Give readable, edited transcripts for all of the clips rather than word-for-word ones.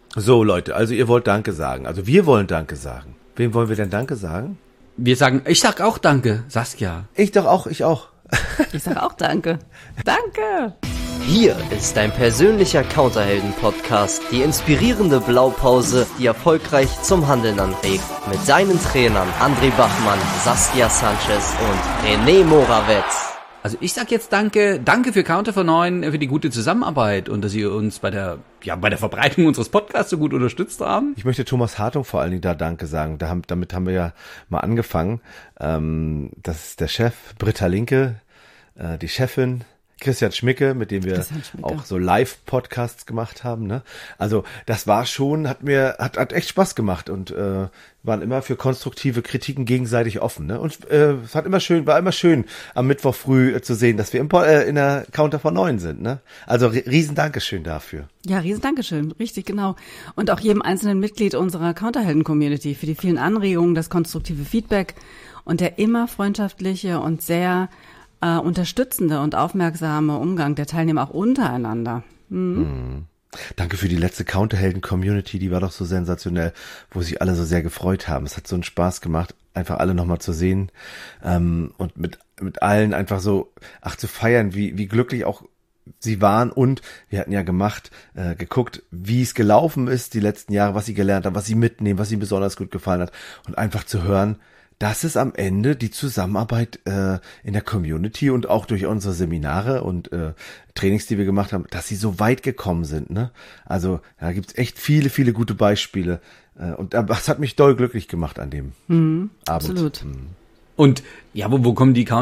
So, Leute, also ihr wollt Danke sagen. Also wir wollen Danke sagen. Wem wollen wir denn Danke sagen? Ich sag auch Danke, Saskia. Ich auch. Ich sag auch Danke. Danke. Hier ist dein persönlicher Counterhelden-Podcast. Die inspirierende Blaupause, die erfolgreich zum Handeln anregt. Mit deinen Trainern André Bachmann, Saskia Sanchez und René Morawetz. Also ich sag jetzt Danke für Counter for 9, für die gute Zusammenarbeit und dass Sie uns bei der Verbreitung unseres Podcasts so gut unterstützt haben. Ich möchte Thomas Hartung vor allen Dingen da Danke sagen. Damit haben wir ja mal angefangen. Das ist der Chef, Britta Linke, die Chefin, Christian Schmicke, mit dem wir auch so Live-Podcasts gemacht haben, ne? Also das war schon, hat echt Spaß gemacht und waren immer für konstruktive Kritiken gegenseitig offen, ne? Und es war immer schön am Mittwoch früh zu sehen, dass wir in der Counter von 9 sind, ne? Also riesen Dankeschön dafür. Ja, riesen Dankeschön, richtig, genau. Und auch jedem einzelnen Mitglied unserer Counterhelden-Community für die vielen Anregungen, das konstruktive Feedback und der immer freundschaftliche und sehr unterstützende und aufmerksame Umgang der Teilnehmer auch untereinander. Danke für die letzte Counterhelden-Community, die war doch so sensationell, wo sich alle so sehr gefreut haben. Es hat so einen Spaß gemacht, einfach alle nochmal zu sehen und mit allen einfach so zu feiern, wie glücklich auch sie waren, und wir hatten ja geguckt, wie es gelaufen ist die letzten Jahre, was sie gelernt haben, was sie mitnehmen, was ihnen besonders gut gefallen hat, und einfach zu hören, dass es am Ende die Zusammenarbeit in der Community und auch durch unsere Seminare und Trainings, die wir gemacht haben, dass sie so weit gekommen sind, ne? Also da gibt's echt viele, viele gute Beispiele und das hat mich doll glücklich gemacht an dem Abend. Absolut. Und ja, wo kommen die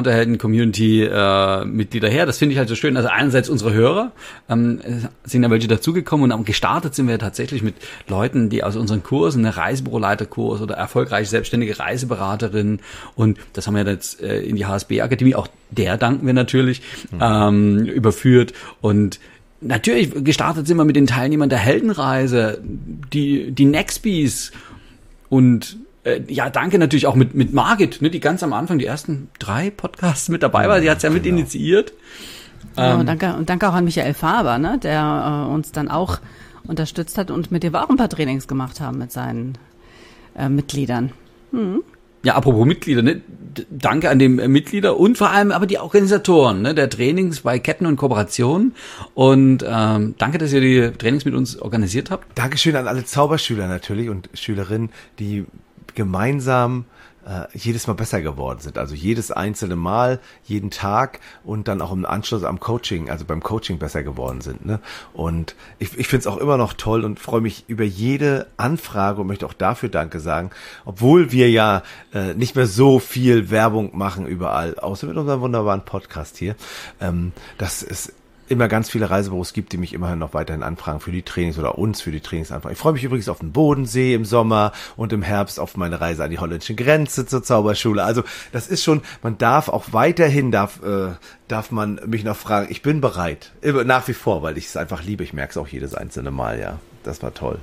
Counterhelden-Community-Mitglieder her? Das finde ich halt so schön. Also einerseits unsere Hörer, sind ja welche dazugekommen, und gestartet sind wir tatsächlich mit Leuten, die aus unseren Kursen, eine Reisebüroleiterkurs oder erfolgreich selbstständige Reiseberaterin, und das haben wir jetzt in die HSB-Akademie, auch der danken wir natürlich, überführt. Und natürlich gestartet sind wir mit den Teilnehmern der Heldenreise, die Nextbees, und danke natürlich auch mit Margit, ne, die ganz am Anfang die ersten 3 Podcasts mit dabei war. Sie hat's ja mit initiiert. Und danke auch an Michael Faber, ne, der uns dann auch unterstützt hat und mit dem wir auch ein paar Trainings gemacht haben mit seinen Mitgliedern. Ja, apropos Mitglieder, ne, danke an die Mitglieder und vor allem aber die Organisatoren, ne, der Trainings bei Ketten und Kooperationen, und danke, dass ihr die Trainings mit uns organisiert habt. Dankeschön an alle Zauberschüler natürlich und Schülerinnen, die gemeinsam jedes Mal besser geworden sind. Also jedes einzelne Mal, jeden Tag, und dann auch im Anschluss am Coaching, also beim Coaching besser geworden sind, ne? Und ich finde es auch immer noch toll und freue mich über jede Anfrage und möchte auch dafür Danke sagen, obwohl wir ja nicht mehr so viel Werbung machen überall, außer mit unserem wunderbaren Podcast hier, dass es immer ganz viele Reisebüros gibt, die mich immerhin noch weiterhin anfragen für die Trainings oder uns für die Trainings anfragen. Ich freue mich übrigens auf den Bodensee im Sommer und im Herbst auf meine Reise an die holländische Grenze zur Zauberschule. Also das ist schon, man darf auch weiterhin, darf man mich noch fragen. Ich bin bereit, nach wie vor, weil ich es einfach liebe. Ich merke es auch jedes einzelne Mal, ja. Das war toll.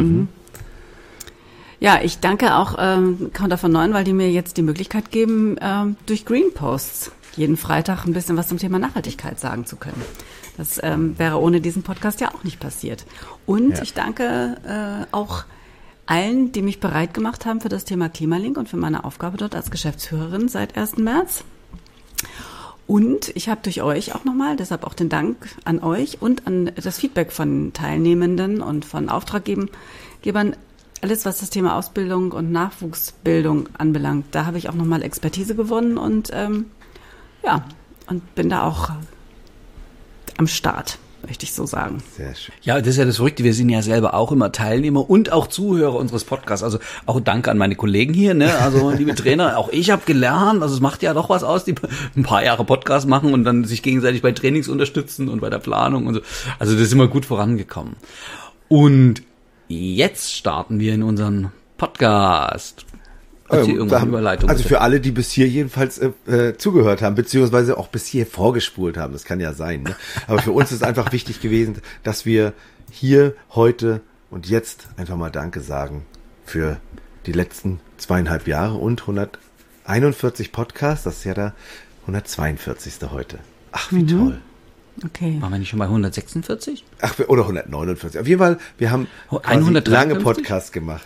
Ja, ich danke auch Counter von 9, weil die mir jetzt die Möglichkeit geben, durch Green Posts jeden Freitag ein bisschen was zum Thema Nachhaltigkeit sagen zu können. Das wäre ohne diesen Podcast ja auch nicht passiert. Und ich danke auch allen, die mich bereit gemacht haben für das Thema Klimalink und für meine Aufgabe dort als Geschäftsführerin seit 1. März. Und ich habe durch euch auch nochmal, deshalb auch den Dank an euch und an das Feedback von Teilnehmenden und von Auftraggebern, alles, was das Thema Ausbildung und Nachwuchsbildung anbelangt. Da habe ich auch nochmal Expertise gewonnen und und bin da auch am Start, möchte ich so sagen. Sehr schön. Ja, das ist ja das Verrückte. Wir sind ja selber auch immer Teilnehmer und auch Zuhörer unseres Podcasts. Also auch danke an meine Kollegen hier, ne? Also liebe Trainer, auch ich habe gelernt. Also es macht ja doch was aus, die ein paar Jahre Podcast machen und dann sich gegenseitig bei Trainings unterstützen und bei der Planung und so. Also das ist immer gut vorangekommen. Und jetzt starten wir in unseren Podcast. Also für alle, die bis hier jedenfalls zugehört haben, beziehungsweise auch bis hier vorgespult haben, das kann ja sein, ne? Aber für uns ist einfach wichtig gewesen, dass wir hier heute und jetzt einfach mal Danke sagen für die letzten 2,5 Jahre und 141 Podcasts, das ist ja der 142. heute. Ach, wie toll. Okay. Waren wir nicht schon bei 146? Ach, oder 149. Auf jeden Fall, wir haben 153? lange Podcasts gemacht.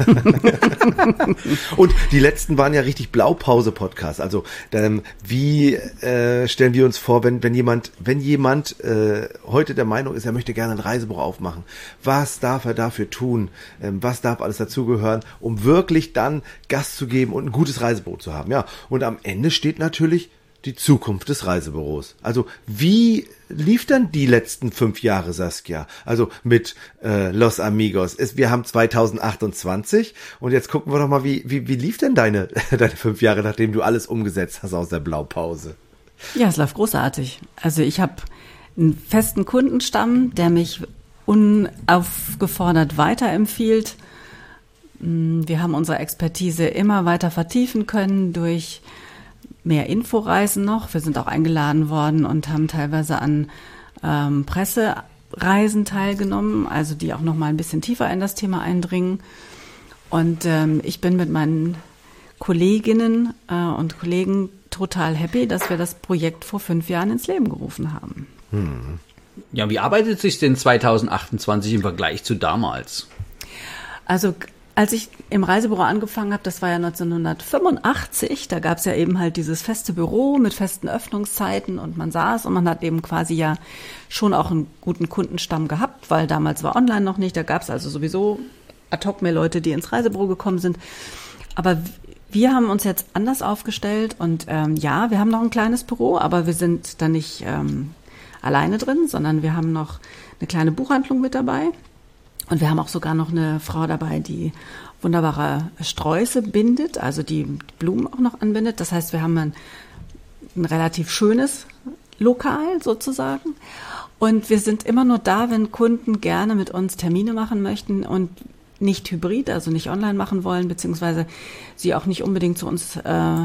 Und die letzten waren ja richtig Blaupause-Podcasts. Also, wie stellen wir uns vor, wenn jemand heute der Meinung ist, er möchte gerne ein Reisebüro aufmachen, was darf er dafür tun? Was darf alles dazugehören, um wirklich dann Gas zu geben und ein gutes Reisebüro zu haben? Ja, und am Ende steht natürlich die Zukunft des Reisebüros. Also wie lief dann die letzten 5 Jahre, Saskia? Also mit Los Amigos. Wir haben 2028 und jetzt gucken wir doch mal, wie lief denn deine 5 Jahre, nachdem du alles umgesetzt hast aus der Blaupause? Ja, es läuft großartig. Also ich habe einen festen Kundenstamm, der mich unaufgefordert weiterempfiehlt. Wir haben unsere Expertise immer weiter vertiefen können durch mehr Inforeisen noch. Wir sind auch eingeladen worden und haben teilweise an Pressereisen teilgenommen, also die auch noch mal ein bisschen tiefer in das Thema eindringen. Und ich bin mit meinen Kolleginnen und Kollegen total happy, dass wir das Projekt vor 5 Jahren ins Leben gerufen haben. Ja, wie arbeitet es sich denn 2028 im Vergleich zu damals? Also als ich im Reisebüro angefangen habe, das war ja 1985, da gab es ja eben halt dieses feste Büro mit festen Öffnungszeiten und man saß und man hat eben quasi ja schon auch einen guten Kundenstamm gehabt, weil damals war online noch nicht, da gab es also sowieso ad hoc mehr Leute, die ins Reisebüro gekommen sind. Aber wir haben uns jetzt anders aufgestellt und ja, wir haben noch ein kleines Büro, aber wir sind da nicht alleine drin, sondern wir haben noch eine kleine Buchhandlung mit dabei. Und wir haben auch sogar noch eine Frau dabei, die wunderbare Sträuße bindet, also die Blumen auch noch anbindet. Das heißt, wir haben ein relativ schönes Lokal sozusagen. Und wir sind immer nur da, wenn Kunden gerne mit uns Termine machen möchten und nicht hybrid, also nicht online machen wollen, beziehungsweise sie auch nicht unbedingt zu uns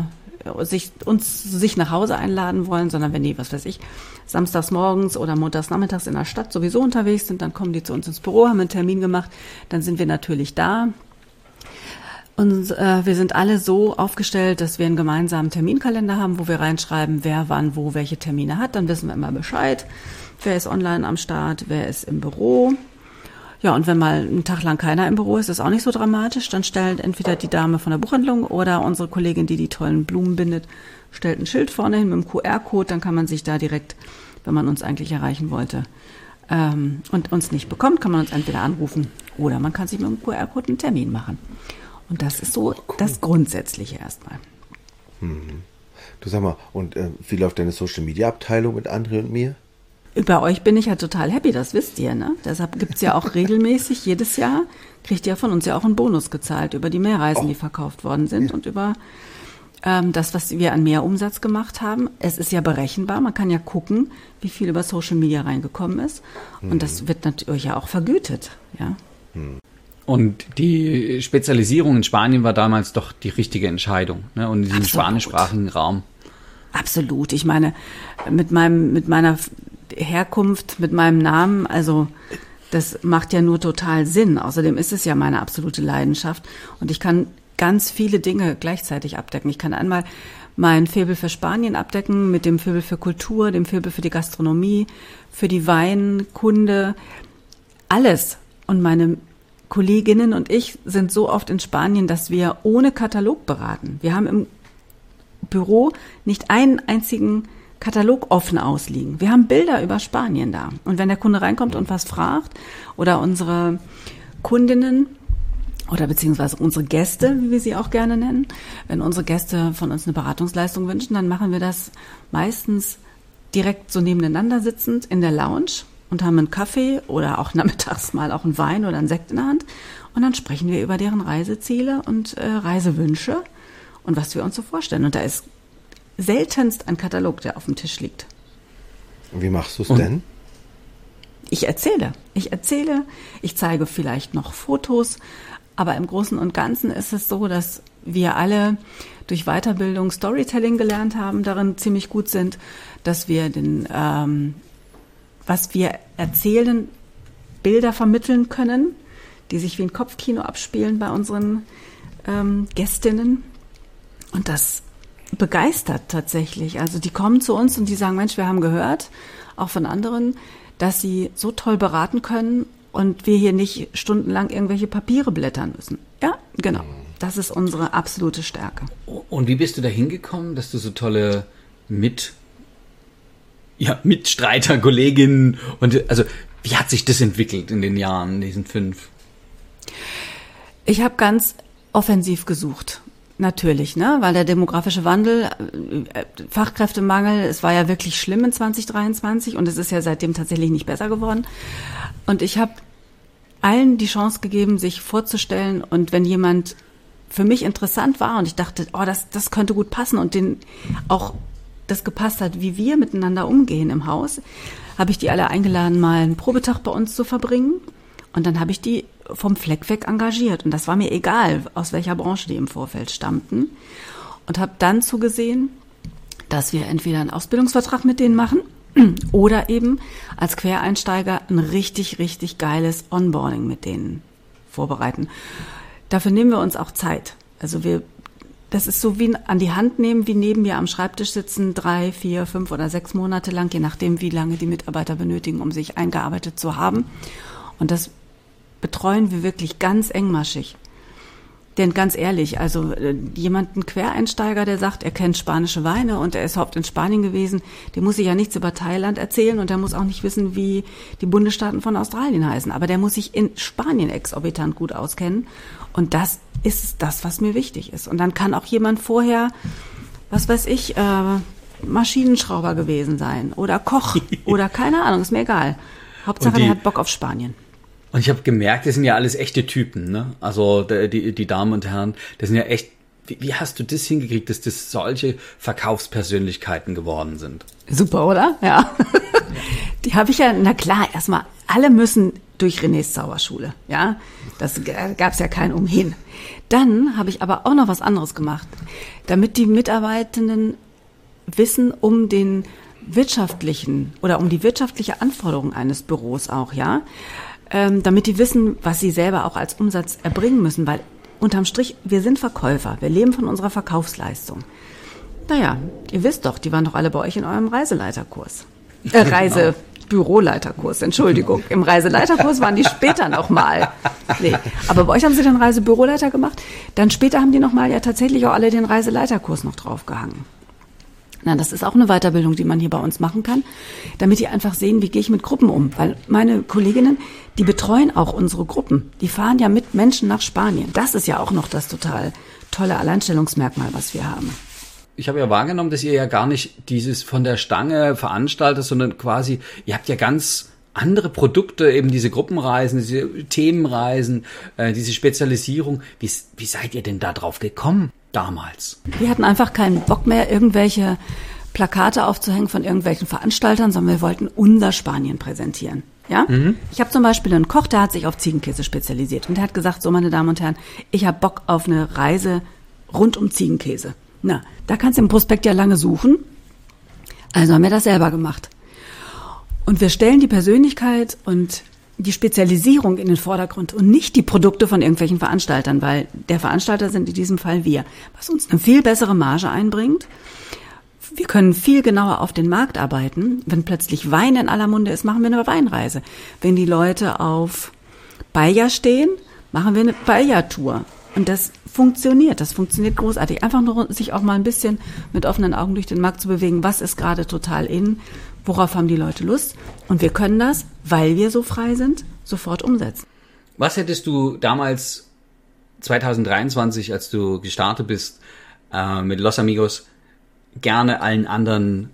sich nach Hause einladen wollen, sondern wenn die, was weiß ich, samstags morgens oder montags nachmittags in der Stadt sowieso unterwegs sind, dann kommen die zu uns ins Büro, haben einen Termin gemacht, dann sind wir natürlich da. Und wir sind alle so aufgestellt, dass wir einen gemeinsamen Terminkalender haben, wo wir reinschreiben, wer wann wo welche Termine hat. Dann wissen wir immer Bescheid, wer ist online am Start, wer ist im Büro. Ja, und wenn mal einen Tag lang keiner im Büro ist, ist auch nicht so dramatisch. Dann stellt entweder die Dame von der Buchhandlung oder unsere Kollegin, die tollen Blumen bindet, stellt ein Schild vorne hin mit dem QR-Code. Dann kann man sich da direkt, wenn man uns eigentlich erreichen wollte und uns nicht bekommt, kann man uns entweder anrufen oder man kann sich mit dem QR-Code einen Termin machen. Und das ist so das Grundsätzliche erstmal. Du sag mal, und wie läuft deine Social-Media-Abteilung mit André und mir? Über euch bin ich ja total happy, das wisst ihr, ne? Deshalb gibt's ja auch regelmäßig, jedes Jahr kriegt ihr von uns ja auch einen Bonus gezahlt über die Mehrreisen, die verkauft worden sind und über das, was wir an Mehrumsatz gemacht haben. Es ist ja berechenbar, man kann ja gucken, wie viel über Social Media reingekommen ist und das wird natürlich ja auch vergütet, ja. Und die Spezialisierung in Spanien war damals doch die richtige Entscheidung, ne? Und in diesem spanischsprachigen Raum. Absolut. Ich meine, mit meiner Herkunft, mit meinem Namen, also das macht ja nur total Sinn. Außerdem ist es ja meine absolute Leidenschaft und ich kann ganz viele Dinge gleichzeitig abdecken. Ich kann einmal mein Faible für Spanien abdecken mit dem Faible für Kultur, dem Faible für die Gastronomie, für die Weinkunde, alles. Und meine Kolleginnen und ich sind so oft in Spanien, dass wir ohne Katalog beraten. Wir haben im Büro nicht einen einzigen Katalog offen ausliegen. Wir haben Bilder über Spanien da. Und wenn der Kunde reinkommt und was fragt oder unsere Kundinnen oder beziehungsweise unsere Gäste, wie wir sie auch gerne nennen, wenn unsere Gäste von uns eine Beratungsleistung wünschen, dann machen wir das meistens direkt so nebeneinander sitzend in der Lounge und haben einen Kaffee oder auch nachmittags mal auch einen Wein oder einen Sekt in der Hand. Und dann sprechen wir über deren Reiseziele und Reisewünsche und was wir uns so vorstellen. Und da ist seltenst ein Katalog, der auf dem Tisch liegt. Und wie machst du es denn? Ich erzähle, ich zeige vielleicht noch Fotos, aber im Großen und Ganzen ist es so, dass wir alle durch Weiterbildung Storytelling gelernt haben, darin ziemlich gut sind, dass wir was wir erzählen, Bilder vermitteln können, die sich wie ein Kopfkino abspielen bei unseren Gästinnen. Und das begeistert tatsächlich. Also die kommen zu uns und die sagen, Mensch, wir haben gehört, auch von anderen, dass sie so toll beraten können und wir hier nicht stundenlang irgendwelche Papiere blättern müssen. Ja, genau. Das ist unsere absolute Stärke. Und wie bist du da hingekommen, dass du so tolle Mitstreiter, Kolleginnen also wie hat sich das entwickelt in den Jahren, in diesen 5? Ich habe ganz offensiv gesucht. Natürlich, ne, weil der demografische Wandel, Fachkräftemangel, es war ja wirklich schlimm in 2023 und es ist ja seitdem tatsächlich nicht besser geworden. Und ich habe allen die Chance gegeben, sich vorzustellen, und wenn jemand für mich interessant war und ich dachte, das könnte gut passen und den auch das gepasst hat, wie wir miteinander umgehen im Haus, habe ich die alle eingeladen, mal einen Probetag bei uns zu verbringen, und dann habe ich die vom Fleck weg engagiert. Und das war mir egal, aus welcher Branche die im Vorfeld stammten. Und habe dann zugesehen, dass wir entweder einen Ausbildungsvertrag mit denen machen oder eben als Quereinsteiger ein richtig, richtig geiles Onboarding mit denen vorbereiten. Dafür nehmen wir uns auch Zeit. Also das ist so wie an die Hand nehmen, wie neben mir am Schreibtisch sitzen, 3, 4, 5 oder 6 Monate lang, je nachdem, wie lange die Mitarbeiter benötigen, um sich eingearbeitet zu haben. Und das betreuen wir wirklich ganz engmaschig. Denn ganz ehrlich, also jemanden Quereinsteiger, der sagt, er kennt spanische Weine und er ist oft in Spanien gewesen, der muss sich ja nichts über Thailand erzählen und der muss auch nicht wissen, wie die Bundesstaaten von Australien heißen. Aber der muss sich in Spanien exorbitant gut auskennen. Und das ist das, was mir wichtig ist. Und dann kann auch jemand vorher, was weiß ich, Maschinenschrauber gewesen sein oder Koch oder keine Ahnung, ist mir egal. Hauptsache, der hat Bock auf Spanien. Und ich habe gemerkt, das sind ja alles echte Typen, ne? Also die Damen und Herren, das sind ja echt, wie hast du das hingekriegt, dass das solche Verkaufspersönlichkeiten geworden sind? Super, oder? Ja. Die habe ich ja, na klar, erstmal, alle müssen durch Renés Zauberschule, ja? Das gab's ja kein Umhin. Dann habe ich aber auch noch was anderes gemacht, damit die Mitarbeitenden wissen um den wirtschaftlichen oder um die wirtschaftliche Anforderung eines Büros auch, ja? Damit die wissen, was sie selber auch als Umsatz erbringen müssen, weil unterm Strich, wir sind Verkäufer, wir leben von unserer Verkaufsleistung. Naja, ihr wisst doch, die waren doch alle bei euch in eurem Reiseleiterkurs. Reisebüroleiterkurs, Entschuldigung. Im Reiseleiterkurs waren die später nochmal. Nee, aber bei euch haben sie den Reisebüroleiter gemacht. Dann später haben die nochmal ja tatsächlich auch alle den Reiseleiterkurs noch draufgehangen. Na, das ist auch eine Weiterbildung, die man hier bei uns machen kann, damit die einfach sehen, wie gehe ich mit Gruppen um. Weil meine Kolleginnen, die betreuen auch unsere Gruppen. Die fahren ja mit Menschen nach Spanien. Das ist ja auch noch das total tolle Alleinstellungsmerkmal, was wir haben. Ich habe ja wahrgenommen, dass ihr ja gar nicht dieses von der Stange veranstaltet, sondern quasi, ihr habt ja ganz andere Produkte, eben diese Gruppenreisen, diese Themenreisen, diese Spezialisierung. Wie seid ihr denn da drauf gekommen? Damals. Wir hatten einfach keinen Bock mehr, irgendwelche Plakate aufzuhängen von irgendwelchen Veranstaltern, sondern wir wollten unser Spanien präsentieren. Ja? Mhm. Ich habe zum Beispiel einen Koch, der hat sich auf Ziegenkäse spezialisiert und der hat gesagt, so meine Damen und Herren, ich habe Bock auf eine Reise rund um Ziegenkäse. Na, da kannst du im Prospekt ja lange suchen. Also haben wir das selber gemacht. Und wir stellen die Persönlichkeit und die Spezialisierung in den Vordergrund und nicht die Produkte von irgendwelchen Veranstaltern, weil der Veranstalter sind in diesem Fall wir, was uns eine viel bessere Marge einbringt. Wir können viel genauer auf den Markt arbeiten. Wenn plötzlich Wein in aller Munde ist, machen wir eine Weinreise. Wenn die Leute auf Paella stehen, machen wir eine Paella-Tour. Und das funktioniert großartig. Einfach nur sich auch mal ein bisschen mit offenen Augen durch den Markt zu bewegen. Was ist gerade total in? Worauf haben die Leute Lust? Und wir können das, weil wir so frei sind, sofort umsetzen. Was hättest du damals 2023, als du gestartet bist mit Los Amigos, gerne allen anderen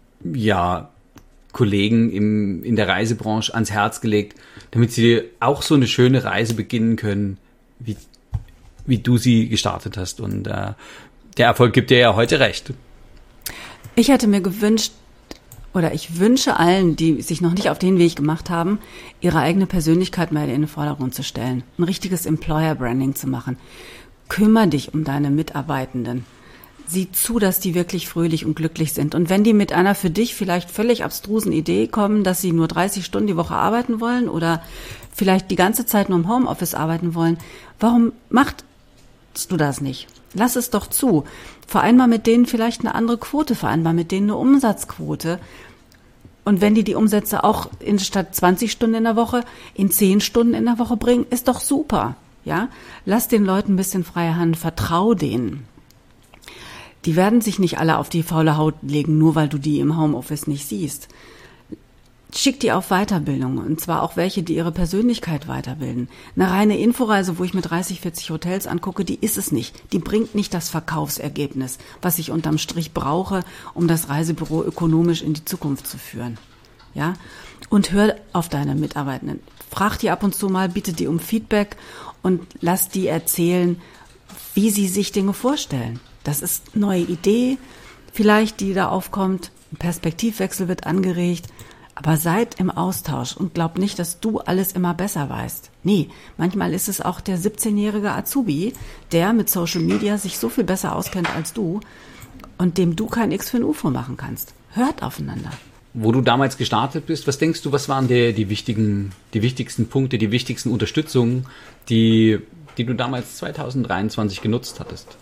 Kollegen in der Reisebranche ans Herz gelegt, damit sie auch so eine schöne Reise beginnen können, wie du sie gestartet hast? Und der Erfolg gibt dir ja heute recht. Ich hätte mir gewünscht, oder ich wünsche allen, die sich noch nicht auf den Weg gemacht haben, ihre eigene Persönlichkeit mal in den Vordergrund zu stellen, ein richtiges Employer-Branding zu machen. Kümmere dich um deine Mitarbeitenden. Sieh zu, dass die wirklich fröhlich und glücklich sind. Und wenn die mit einer für dich vielleicht völlig abstrusen Idee kommen, dass sie nur 30 Stunden die Woche arbeiten wollen oder vielleicht die ganze Zeit nur im Homeoffice arbeiten wollen, warum macht machst du das nicht? Lass es doch zu. Vereinbar mit denen vielleicht eine andere Quote, vereinbar mit denen eine Umsatzquote. Und wenn die Umsätze auch statt 20 Stunden in der Woche in 10 Stunden in der Woche bringen, ist doch super. Ja? Lass den Leuten ein bisschen freie Hand, vertrau denen. Die werden sich nicht alle auf die faule Haut legen, nur weil du die im Homeoffice nicht siehst. Schick die auf Weiterbildung, und zwar auch welche, die ihre Persönlichkeit weiterbilden. Eine reine Inforeise, wo ich mir 30, 40 Hotels angucke, die ist es nicht. Die bringt nicht das Verkaufsergebnis, was ich unterm Strich brauche, um das Reisebüro ökonomisch in die Zukunft zu führen. Ja? Und hör auf deine Mitarbeitenden. Frag die ab und zu mal, bitte die um Feedback und lass die erzählen, wie sie sich Dinge vorstellen. Das ist eine neue Idee, vielleicht, die da aufkommt. Ein Perspektivwechsel wird angeregt. Aber seid im Austausch und glaubt nicht, dass du alles immer besser weißt. Nee, manchmal ist es auch der 17-jährige Azubi, der mit Social Media sich so viel besser auskennt als du und dem du kein X für ein UFO machen kannst. Hört aufeinander. Wo du damals gestartet bist, was denkst du, was waren die wichtigsten Punkte, die wichtigsten Unterstützungen, die du damals 2023 genutzt hattest?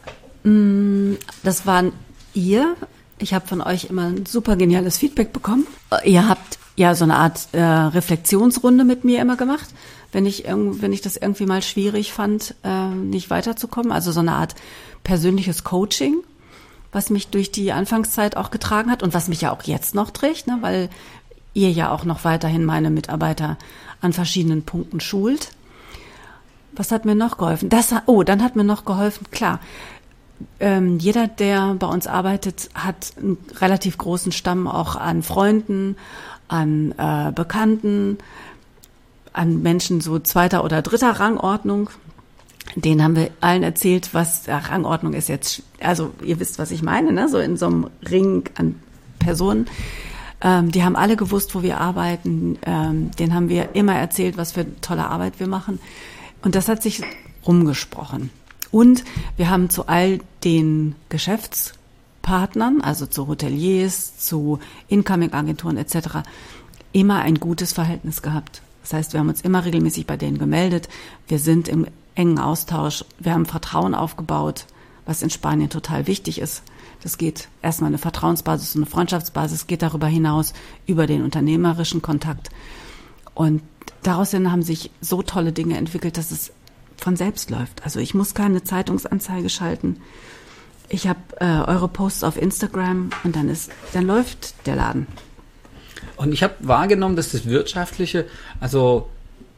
Das waren ihr. Ich habe von euch immer ein super geniales Feedback bekommen. Ihr habt ja so eine Art Reflexionsrunde mit mir immer gemacht, wenn ich das irgendwie mal schwierig fand, nicht weiterzukommen. Also so eine Art persönliches Coaching, was mich durch die Anfangszeit auch getragen hat und was mich ja auch jetzt noch trägt, ne, weil ihr ja auch noch weiterhin meine Mitarbeiter an verschiedenen Punkten schult. Was hat mir noch geholfen? Dann hat mir noch geholfen, klar, jeder, der bei uns arbeitet, hat einen relativ großen Stamm auch an Freunden, an Bekannten, an Menschen so 2. oder 3. Rangordnung. Denen haben wir allen erzählt, was Rangordnung ist jetzt, also ihr wisst, was ich meine, ne? So in so einem Ring an Personen. Die haben alle gewusst, wo wir arbeiten. Denen haben wir immer erzählt, was für tolle Arbeit wir machen. Und das hat sich rumgesprochen. Und wir haben zu all den Geschäftspartnern, also zu Hoteliers, zu Incoming-Agenturen etc., immer ein gutes Verhältnis gehabt. Das heißt, wir haben uns immer regelmäßig bei denen gemeldet. Wir sind im engen Austausch. Wir haben Vertrauen aufgebaut, was in Spanien total wichtig ist. Das geht erstmal eine Vertrauensbasis und eine Freundschaftsbasis, geht darüber hinaus über den unternehmerischen Kontakt. Und daraus haben sich so tolle Dinge entwickelt, dass es von selbst läuft. Also ich muss keine Zeitungsanzeige schalten. Ich habe eure Posts auf Instagram und dann läuft der Laden. Und ich habe wahrgenommen, dass das Wirtschaftliche, also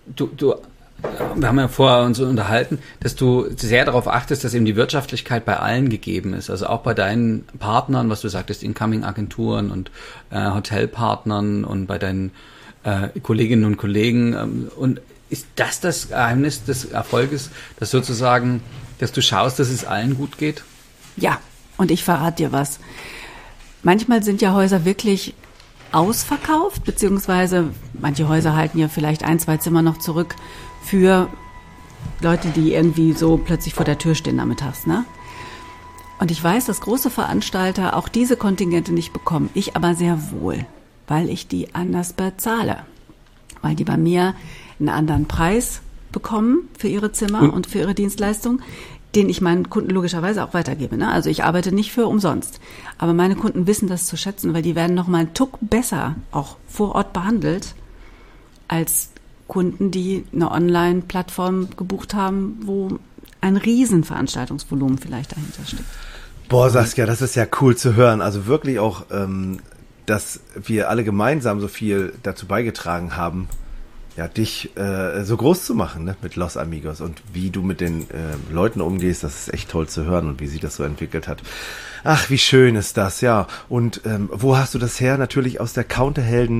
wir haben ja vorher uns unterhalten, dass du sehr darauf achtest, dass eben die Wirtschaftlichkeit bei allen gegeben ist. Also auch bei deinen Partnern, was du sagtest, Incoming-Agenturen und Hotelpartnern und bei deinen Kolleginnen und Kollegen. Und ist das Geheimnis des Erfolges, dass sozusagen, dass du schaust, dass es allen gut geht? Ja, und ich verrate dir was. Manchmal sind ja Häuser wirklich ausverkauft, beziehungsweise manche Häuser halten ja vielleicht 1, 2 Zimmer noch zurück für Leute, die irgendwie so plötzlich vor der Tür stehen nachmittags, ne? Und ich weiß, dass große Veranstalter auch diese Kontingente nicht bekommen. Ich aber sehr wohl, weil ich die anders bezahle. Weil die bei mir einen anderen Preis bekommen für ihre Zimmer und für ihre Dienstleistung, den ich meinen Kunden logischerweise auch weitergebe. Ne? Also ich arbeite nicht für umsonst. Aber meine Kunden wissen das zu schätzen, weil die werden noch mal einen Tuck besser auch vor Ort behandelt als Kunden, die eine Online-Plattform gebucht haben, wo ein Riesenveranstaltungsvolumen vielleicht dahinter steckt. Boah, Saskia, das ist ja cool zu hören. Also wirklich auch, dass wir alle gemeinsam so viel dazu beigetragen haben, ja, dich so groß zu machen, ne, mit Los Amigos, und wie du mit den Leuten umgehst, das ist echt toll zu hören und wie sich das so entwickelt hat. Ach, wie schön ist das, ja. Und wo hast du das her? Natürlich aus der Counterhelden,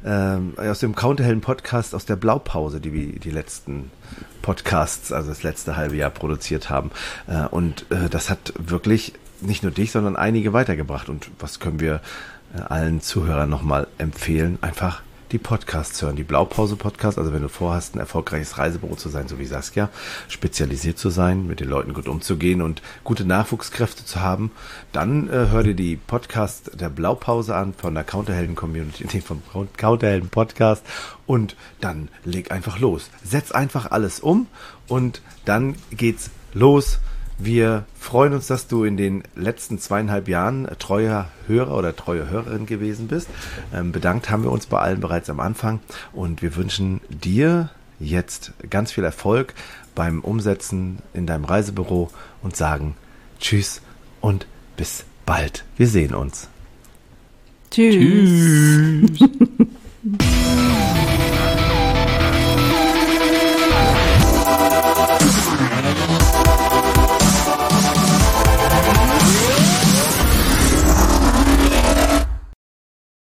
aus dem Counterhelden-Podcast, aus der Blaupause, die wir die letzten Podcasts, also das letzte halbe Jahr produziert haben. Und das hat wirklich nicht nur dich, sondern einige weitergebracht. Und was können wir allen Zuhörern nochmal empfehlen? Einfach die Podcasts hören, die Blaupause-Podcast. Also wenn du vorhast, ein erfolgreiches Reisebüro zu sein, so wie Saskia, spezialisiert zu sein, mit den Leuten gut umzugehen und gute Nachwuchskräfte zu haben, dann hör dir die Podcast der Blaupause an von der Counterhelden-Community, vom Counterhelden-Podcast, und dann leg einfach los. Setz einfach alles um und dann geht's los. Wir freuen uns, dass du in den letzten 2,5 Jahren treuer Hörer oder treue Hörerin gewesen bist. Bedankt haben wir uns bei allen bereits am Anfang und wir wünschen dir jetzt ganz viel Erfolg beim Umsetzen in deinem Reisebüro und sagen Tschüss und bis bald. Wir sehen uns. Tschüss. Tschüss.